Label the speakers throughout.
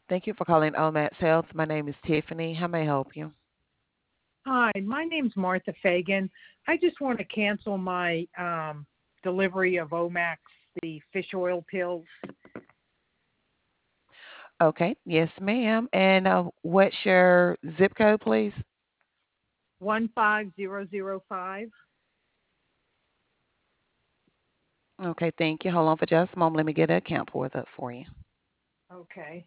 Speaker 1: Thank you for calling OMAX Health. My name is Tiffany. How may I help you?
Speaker 2: Hi, my name's Martha Fagan. I just want to cancel my delivery of Omax, the fish oil pills.
Speaker 1: Okay, yes, ma'am. And what's your zip code, please?
Speaker 2: 15005.
Speaker 1: Okay, thank you. Hold on for just a moment. Let me get an account pulled up for you.
Speaker 2: Okay.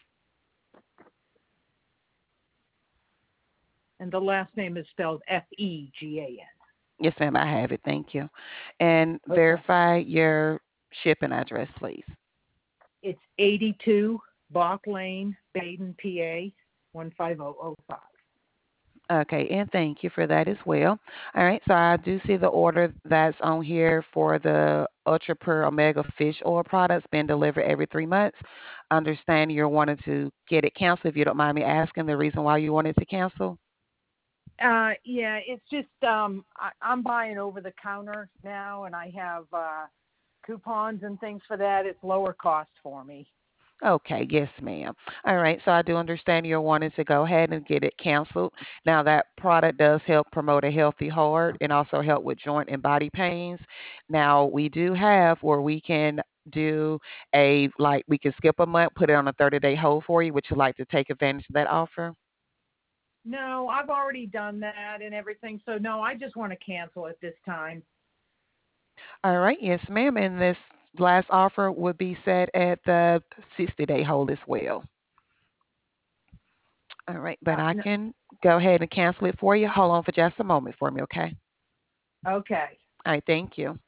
Speaker 2: And the last name is spelled Fegan.
Speaker 1: Yes, ma'am, I have it. Thank you. And
Speaker 2: Okay.
Speaker 1: verify your shipping address, please.
Speaker 2: It's 82 Bach Lane, Baden, PA, 15005.
Speaker 1: Okay, and thank you for that as well. All right, so I do see the order that's on here for the Ultra Pure Omega Fish Oil products being delivered every 3 months. Understand you're wanting to get it canceled. If you don't mind me asking the reason why you wanted to cancel.
Speaker 2: Yeah, it's just I'm buying over the counter now, and I have coupons and things for that. It's lower cost for me.
Speaker 1: Okay, yes, ma'am. All right, so I do understand you're wanting to go ahead and get it canceled. Now, that product does help promote a healthy heart and also help with joint and body pains. Now, we do have where we can do we can skip a month, put it on a 30-day hold for you. Would you like to take advantage of that offer?
Speaker 2: No, I've already done that and everything. So no, I just want to cancel at this time.
Speaker 1: All right, yes, ma'am. And this last offer would be set at the 60-day hold as well. All right, but I
Speaker 2: No,
Speaker 1: can go ahead and cancel it for you. Hold on for just a moment for me, okay?
Speaker 2: okay.
Speaker 1: All right, thank you.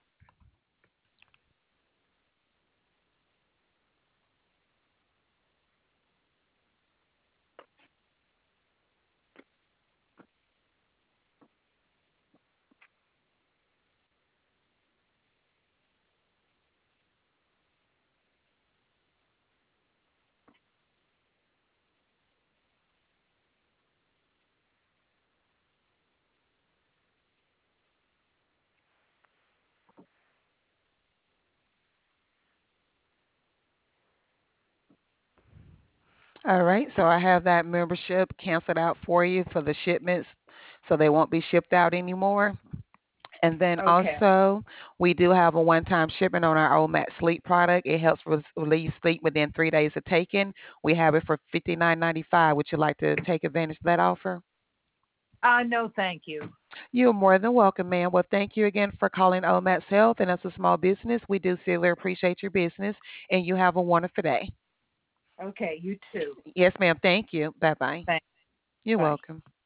Speaker 1: All right, so I have that membership canceled out for you for the shipments, so they won't be shipped out anymore. And then
Speaker 2: Okay.
Speaker 1: also, we do have a one-time shipment on our OMAT Sleep product. It helps relieve sleep within 3 days of taking. We have it for $59.95. Would you like to take advantage of that offer?
Speaker 2: No, thank you.
Speaker 1: You're more than welcome, ma'am. Well, thank you again for calling OMAT's Health, and as a small business, we do sincerely appreciate your business, and you have a wonderful day.
Speaker 2: Okay, you too.
Speaker 1: Yes, ma'am. Thank you. Bye-bye.
Speaker 2: Thanks.
Speaker 1: You're
Speaker 2: Bye.
Speaker 1: welcome.